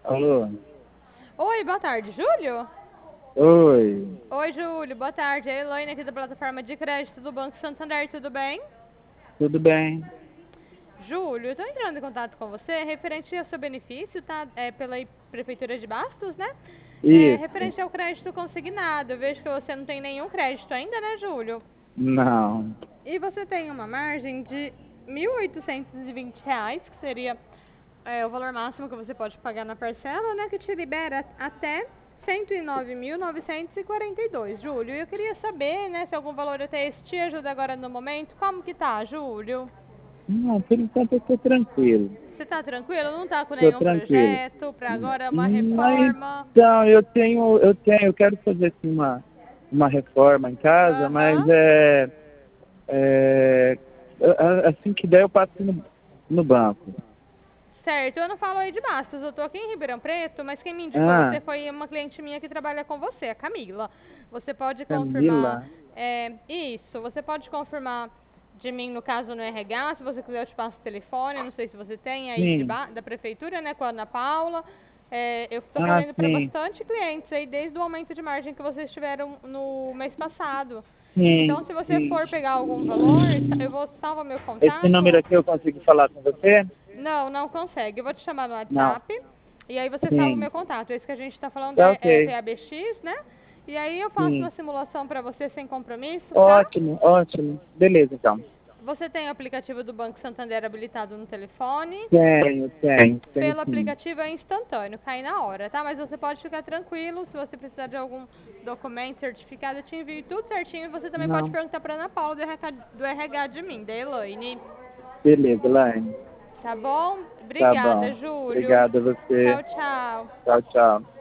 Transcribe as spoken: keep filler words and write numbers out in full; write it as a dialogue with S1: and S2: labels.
S1: Alô?
S2: Oi, boa tarde, Júlio?
S1: Oi.
S2: Oi, Júlio, boa tarde. É a Elaine aqui da plataforma de crédito do Banco Santander, tudo bem?
S1: Tudo bem?
S2: Júlio, eu tô entrando em contato com você referente ao seu benefício, tá? É pela Prefeitura de Bastos, né? É,
S1: Isso.
S2: referente ao crédito consignado. Eu vejo que você não tem nenhum crédito ainda, né, Júlio?
S1: Não.
S2: E você tem uma margem de mil oitocentos e vinte reais, que seria é, o valor máximo que você pode pagar na parcela, né? Que te libera até cento e nove mil novecentos e quarenta e dois, Júlio. E eu queria saber, né, se algum valor até esse te ajuda agora no momento. Como que tá, Júlio?
S1: Não, por enquanto eu tô tranquilo.
S2: Você tá tranquilo? Não tá com
S1: Tô
S2: nenhum
S1: tranquilo.
S2: projeto para agora uma
S1: Mas,
S2: reforma?
S1: então, eu tenho, eu tenho, eu quero fazer assim, uma, uma reforma em casa, mas
S2: Aham.
S1: é, é a- assim que der eu passo no, no banco.
S2: Certo, eu não falo aí de Bastos, eu tô aqui em Ribeirão Preto, mas quem me indicou você
S1: Ah,
S2: foi uma cliente minha que trabalha com você, a Camila. Você pode confirmar,
S1: Camila?
S2: é, isso, você pode confirmar de mim, no caso no R H, se você quiser eu te passo o telefone, não sei se você tem aí de
S1: Sim.
S2: ba- da prefeitura, né, com a Ana Paula. É, eu estou
S1: Ah,
S2: fazendo para
S1: sim.
S2: bastante clientes aí, desde o aumento de margem que vocês tiveram no mês passado. Então,
S1: Sim,
S2: se você
S1: sim.
S2: for pegar algum valor, eu vou salvar meu
S1: Esse número
S2: contato.
S1: aqui eu consigo falar com você?
S2: Não, não consegue. Eu vou te chamar no
S1: Não.
S2: WhatsApp e aí você salva o
S1: Sim.
S2: meu contato. Esse que a gente está falando
S1: Tá
S2: é, é
S1: ok.
S2: P A B X, né? E aí eu faço uma
S1: Sim.
S2: simulação para você sem compromisso, tá?
S1: Ótimo, ótimo. Beleza, então.
S2: Você tem o aplicativo do Banco Santander habilitado no telefone.
S1: Tenho, tenho, tenho
S2: Pelo
S1: sim.
S2: aplicativo é instantâneo, cai na hora, tá? Mas você pode ficar tranquilo, se você precisar de algum documento, certificado, eu te envio tudo certinho. E você também pode
S1: Não.
S2: perguntar para Ana Paula do R H, do R H de mim, da Elaine.
S1: Beleza, Laine.
S2: Tá bom?
S1: Tá
S2: Obrigada,
S1: bom.
S2: Júlio.
S1: Obrigado a você.
S2: Tchau, tchau.
S1: Tchau, tchau.